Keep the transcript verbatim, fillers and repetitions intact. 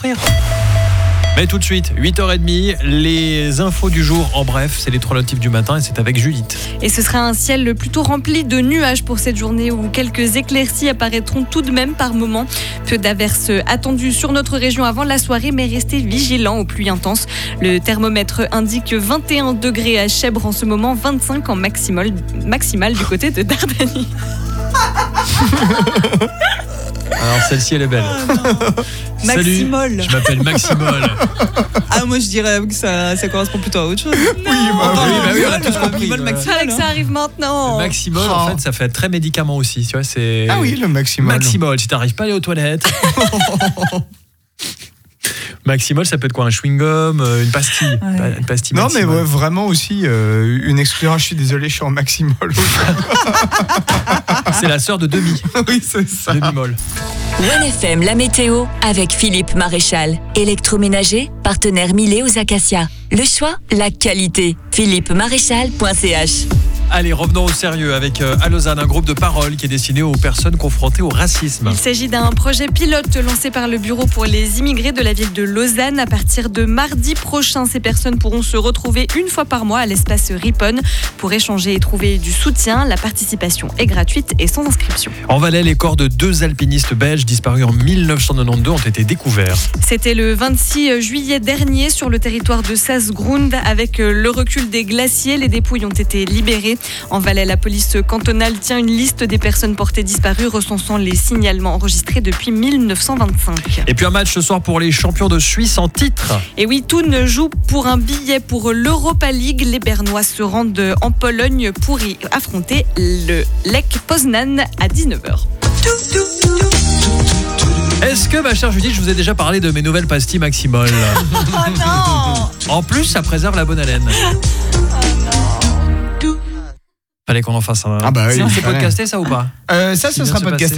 construire. Mais tout de suite, huit heures trente, les infos du jour en bref, c'est les trois notifs du matin et c'est avec Judith. Et ce sera un ciel plutôt rempli de nuages pour cette journée où quelques éclaircies apparaîtront tout de même par moments. Peu d'averses attendues sur notre région avant la soirée, mais restez vigilants aux pluies intenses. Le thermomètre indique vingt et un degrés à Chèvre en ce moment, vingt-cinq en maximal, maximal du côté de Dardanie. Alors celle-ci elle est belle. Oh Maximol. Salut, je m'appelle Maximol. Ah moi je dirais que ça, ça correspond plutôt à autre chose. Oui, bah, oui, bah oui, on a tous compris. Maximol, Maximol, que ça arrive maintenant. Le Maximol, oh. En fait, ça fait très médicament aussi. Tu vois, c'est... Ah oui, le Maximol. Maximol, si t'arrives pas à aller aux toilettes. Maximol, ça peut être quoi? Un chewing-gum, une pastille, ouais. Une pastille non, Maximol. mais ouais, vraiment aussi euh, une exclusion. Je suis désolé, je suis en Maximol. C'est la sœur de Demi. Oui, c'est ça. Demi-molle. One F M, la météo, avec Philippe Maréchal. Électroménager, partenaire Milet aux Acacias. Le choix, la qualité. philippe maréchal point c h. Allez, revenons au sérieux avec euh, à Lausanne, un groupe de parole qui est destiné aux personnes confrontées au racisme. Il s'agit d'un projet pilote lancé par le bureau pour les immigrés de la ville de Lausanne. À partir de mardi prochain, ces personnes pourront se retrouver une fois par mois à l'espace Ripon pour échanger et trouver du soutien. La participation est gratuite et sans inscription. En Valais, les corps de deux alpinistes belges disparus en mille neuf cent quatre-vingt-douze ont été découverts. C'était le vingt-six juillet dernier sur le territoire de Saasgrund. Avec le recul des glaciers, les dépouilles ont été libérées. En Valais, la police cantonale tient une liste des personnes portées disparues, recensant les signalements enregistrés depuis mille neuf cent vingt-cinq. Et puis un match ce soir pour les champions de Suisse en titre. Et oui, Thun joue pour un billet pour l'Europa League. Les Bernois se rendent en Pologne pour y affronter le Lech Poznan à dix-neuf heures. Est-ce que, ma chère Judith, je vous ai déjà parlé de mes nouvelles pastilles Maximol? Oh non. En plus, ça préserve la bonne haleine. Fallait qu'on en fasse un. Ah bah oui, c'est fallait. podcasté ça ou pas? Euh, ça, ce Qui vient sera de se podcasté. passer.